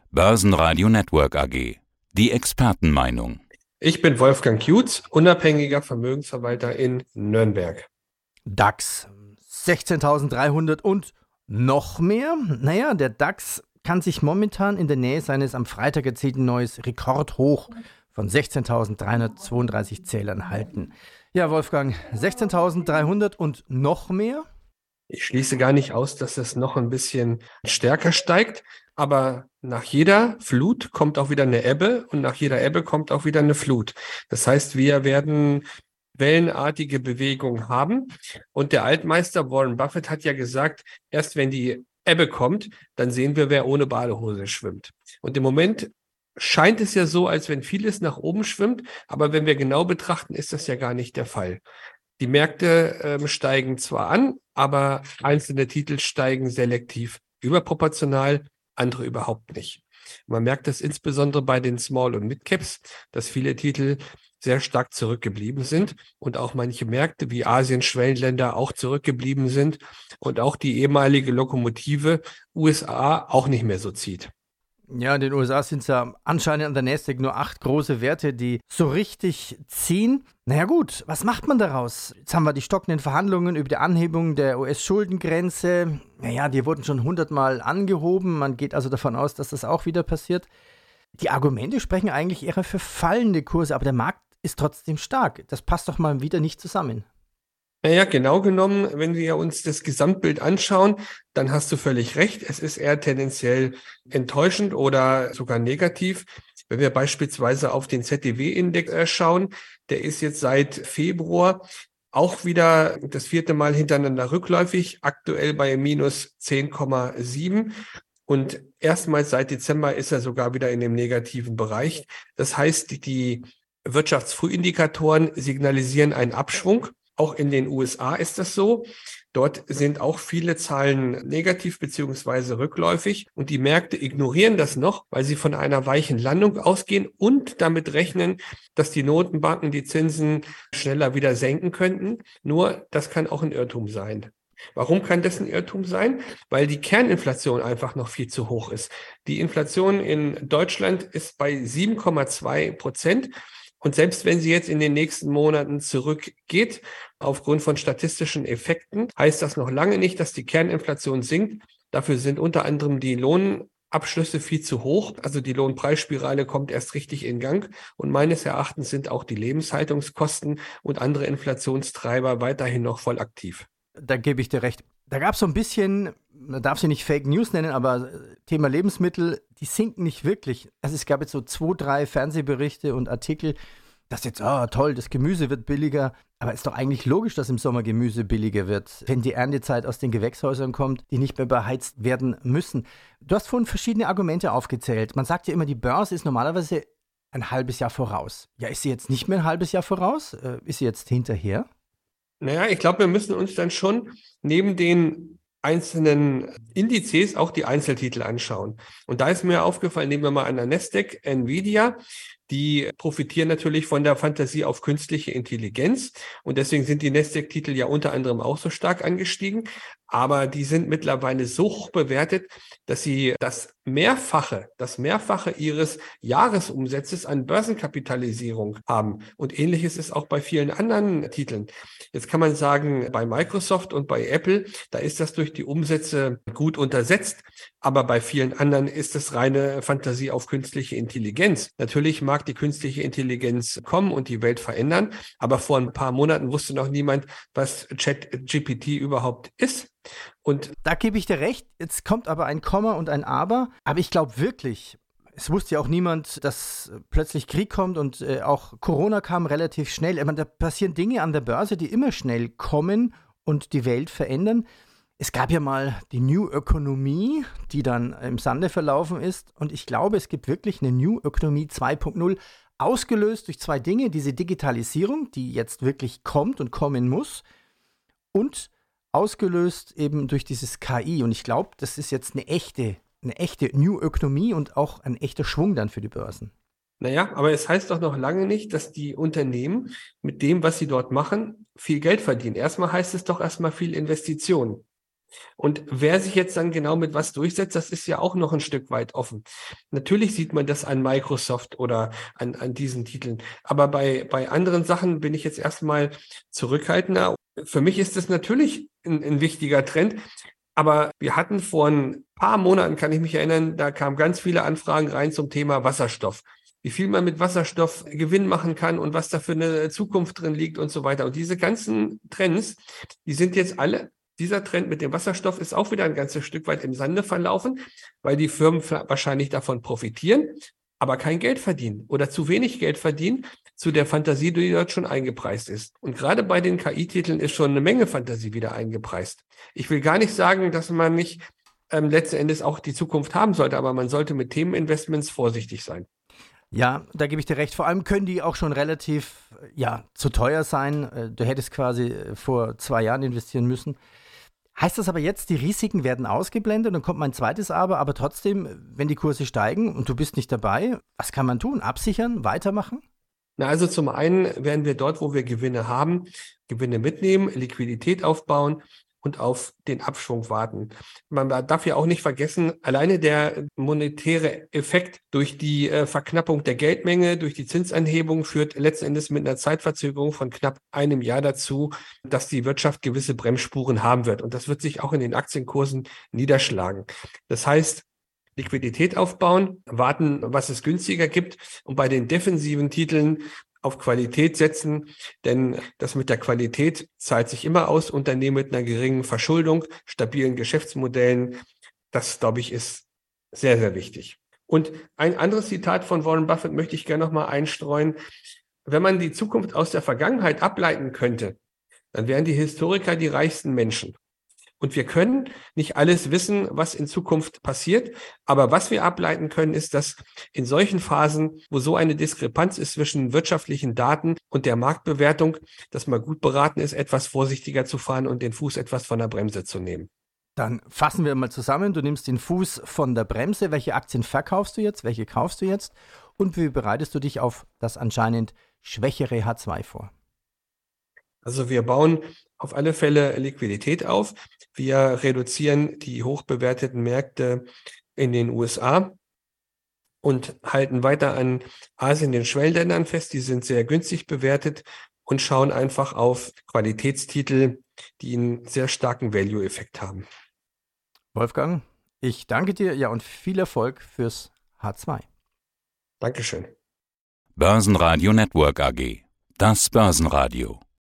Börsenradio Network AG. Die Expertenmeinung. Ich bin Wolfgang Kiutz, unabhängiger Vermögensverwalter in Nürnberg. DAX 16.300 und noch mehr? Naja, der DAX kann sich momentan in der Nähe seines am Freitag erzielten neues Rekordhoch von 16.332 Zählern halten. Ja, Wolfgang, 16.300 und noch mehr? Ich schließe gar nicht aus, dass es noch ein bisschen stärker steigt, aber nach jeder Flut kommt auch wieder eine Ebbe und nach jeder Ebbe kommt auch wieder eine Flut. Das heißt, wir werden wellenartige Bewegungen haben und der Altmeister Warren Buffett hat ja gesagt, erst wenn die Ebbe kommt, dann sehen wir, wer ohne Badehose schwimmt. Und im Moment scheint es ja so, als wenn vieles nach oben schwimmt, aber wenn wir genau betrachten, ist das ja gar nicht der Fall. Die Märkte steigen zwar an, aber einzelne Titel steigen selektiv überproportional, andere überhaupt nicht. Man merkt das insbesondere bei den Small- und Mid-Caps, dass viele Titel sehr stark zurückgeblieben sind und auch manche Märkte wie Asien, Schwellenländer auch zurückgeblieben sind und auch die ehemalige Lokomotive USA auch nicht mehr so zieht. Ja, in den USA sind es ja anscheinend an der Nasdaq nur 8 große Werte, die so richtig ziehen. Naja gut, was macht man daraus? Jetzt haben wir die stockenden Verhandlungen über die Anhebung der US-Schuldengrenze. Naja, die wurden schon 100-mal angehoben. Man geht also davon aus, dass das auch wieder passiert. Die Argumente sprechen eigentlich eher für fallende Kurse, aber der Markt ist trotzdem stark. Das passt doch mal wieder nicht zusammen. Naja, genau genommen, wenn wir uns das Gesamtbild anschauen, dann hast du völlig recht. Es ist eher tendenziell enttäuschend oder sogar negativ. Wenn wir beispielsweise auf den ZDW-Index schauen, der ist jetzt seit Februar auch wieder das 4. Mal hintereinander rückläufig, aktuell bei minus 10,7. Und erstmals seit Dezember ist er sogar wieder in dem negativen Bereich. Das heißt, die Wirtschaftsfrühindikatoren signalisieren einen Abschwung. Auch in den USA ist das so. Dort sind auch viele Zahlen negativ beziehungsweise rückläufig und die Märkte ignorieren das noch, weil sie von einer weichen Landung ausgehen und damit rechnen, dass die Notenbanken die Zinsen schneller wieder senken könnten. Nur das kann auch ein Irrtum sein. Warum kann das ein Irrtum sein? Weil die Kerninflation einfach noch viel zu hoch ist. Die Inflation in Deutschland ist bei 7,2%. Und selbst wenn sie jetzt in den nächsten Monaten zurückgeht, aufgrund von statistischen Effekten, heißt das noch lange nicht, dass die Kerninflation sinkt. Dafür sind unter anderem die Lohnabschlüsse viel zu hoch. Also die Lohnpreisspirale kommt erst richtig in Gang. Und meines Erachtens sind auch die Lebenshaltungskosten und andere Inflationstreiber weiterhin noch voll aktiv. Da gebe ich dir recht. Da gab es so ein bisschen, man darf sie nicht Fake News nennen, aber Thema Lebensmittel, die sinken nicht wirklich. Also es gab jetzt so 2, 3 Fernsehberichte und Artikel, dass jetzt, toll, das Gemüse wird billiger. Aber es ist doch eigentlich logisch, dass im Sommer Gemüse billiger wird, wenn die Erntezeit aus den Gewächshäusern kommt, die nicht mehr beheizt werden müssen. Du hast vorhin verschiedene Argumente aufgezählt. Man sagt ja immer, die Börse ist normalerweise ein halbes Jahr voraus. Ja, ist sie jetzt nicht mehr ein halbes Jahr voraus? Ist sie jetzt hinterher? Naja, ich glaube, wir müssen uns dann schon neben den einzelnen Indizes auch die Einzeltitel anschauen. Und da ist mir aufgefallen, nehmen wir mal an der Nasdaq, Nvidia, die profitieren natürlich von der Fantasie auf künstliche Intelligenz. Und deswegen sind die Nasdaq-Titel ja unter anderem auch so stark angestiegen. Aber die sind mittlerweile so hoch bewertet, dass sie das Mehrfache ihres Jahresumsatzes an Börsenkapitalisierung haben. Und ähnliches ist auch bei vielen anderen Titeln. Jetzt kann man sagen, bei Microsoft und bei Apple, da ist das durch die Umsätze gut untersetzt. Aber bei vielen anderen ist es reine Fantasie auf künstliche Intelligenz. Natürlich mag die künstliche Intelligenz kommen und die Welt verändern, aber vor ein paar Monaten wusste noch niemand, was ChatGPT überhaupt ist. Und da gebe ich dir recht. Jetzt kommt aber ein Komma und ein Aber. Aber ich glaube wirklich, es wusste ja auch niemand, dass plötzlich Krieg kommt und auch Corona kam relativ schnell. Ich meine, da passieren Dinge an der Börse, die immer schnell kommen und die Welt verändern. Es gab ja mal die New Ökonomie, die dann im Sande verlaufen ist. Und ich glaube, es gibt wirklich eine New Ökonomie 2.0, ausgelöst durch 2 Dinge. Diese Digitalisierung, die jetzt wirklich kommt und kommen muss. Und ausgelöst eben durch dieses KI. Und ich glaube, das ist jetzt eine echte New Ökonomie und auch ein echter Schwung dann für die Börsen. Naja, aber es heißt doch noch lange nicht, dass die Unternehmen mit dem, was sie dort machen, viel Geld verdienen. Erstmal heißt es doch viel Investitionen. Und wer sich jetzt dann genau mit was durchsetzt, das ist ja auch noch ein Stück weit offen. Natürlich sieht man das an Microsoft oder an diesen Titeln. Aber bei anderen Sachen bin ich jetzt erstmal zurückhaltender. Für mich ist das natürlich ein wichtiger Trend. Aber wir hatten vor ein paar Monaten, kann ich mich erinnern, da kamen ganz viele Anfragen rein zum Thema Wasserstoff. Wie viel man mit Wasserstoff Gewinn machen kann und was da für eine Zukunft drin liegt und so weiter. Und diese ganzen Trends, die sind jetzt alle, dieser Trend mit dem Wasserstoff ist auch wieder ein ganzes Stück weit im Sande verlaufen, weil die Firmen wahrscheinlich davon profitieren, aber kein Geld verdienen oder zu wenig Geld verdienen zu der Fantasie, die dort schon eingepreist ist. Und gerade bei den KI-Titeln ist schon eine Menge Fantasie wieder eingepreist. Ich will gar nicht sagen, dass man nicht letzten Endes auch die Zukunft haben sollte, aber man sollte mit Themeninvestments vorsichtig sein. Ja, da gebe ich dir recht. Vor allem können die auch schon relativ zu teuer sein. Du hättest quasi vor 2 Jahren investieren müssen. Heißt das aber jetzt, die Risiken werden ausgeblendet und dann kommt mein zweites aber trotzdem, wenn die Kurse steigen und du bist nicht dabei, was kann man tun? Absichern? Weitermachen? Na, also zum einen werden wir dort, wo wir Gewinne haben, Gewinne mitnehmen, Liquidität aufbauen und auf den Abschwung warten. Man darf ja auch nicht vergessen, alleine der monetäre Effekt durch die Verknappung der Geldmenge, durch die Zinsanhebung führt letzten Endes mit einer Zeitverzögerung von knapp einem Jahr dazu, dass die Wirtschaft gewisse Bremsspuren haben wird. Und das wird sich auch in den Aktienkursen niederschlagen. Das heißt, Liquidität aufbauen, warten, was es günstiger gibt und bei den defensiven Titeln auf Qualität setzen, denn das mit der Qualität zahlt sich immer aus. Unternehmen mit einer geringen Verschuldung, stabilen Geschäftsmodellen, das, glaube ich, ist sehr, sehr wichtig. Und ein anderes Zitat von Warren Buffett möchte ich gerne noch mal einstreuen. Wenn man die Zukunft aus der Vergangenheit ableiten könnte, dann wären die Historiker die reichsten Menschen. Und wir können nicht alles wissen, was in Zukunft passiert. Aber was wir ableiten können, ist, dass in solchen Phasen, wo so eine Diskrepanz ist zwischen wirtschaftlichen Daten und der Marktbewertung, dass man gut beraten ist, etwas vorsichtiger zu fahren und den Fuß etwas von der Bremse zu nehmen. Dann fassen wir mal zusammen. Du nimmst den Fuß von der Bremse. Welche Aktien verkaufst du jetzt? Welche kaufst du jetzt? Und wie bereitest du dich auf das anscheinend schwächere H2 vor? Also wir bauen auf alle Fälle Liquidität auf. Wir reduzieren die hochbewerteten Märkte in den USA und halten weiter an Asien, den Schwellenländern fest. Die sind sehr günstig bewertet und schauen einfach auf Qualitätstitel, die einen sehr starken Value-Effekt haben. Wolfgang, ich danke dir und viel Erfolg fürs H2. Dankeschön. Börsenradio Network AG. Das Börsenradio.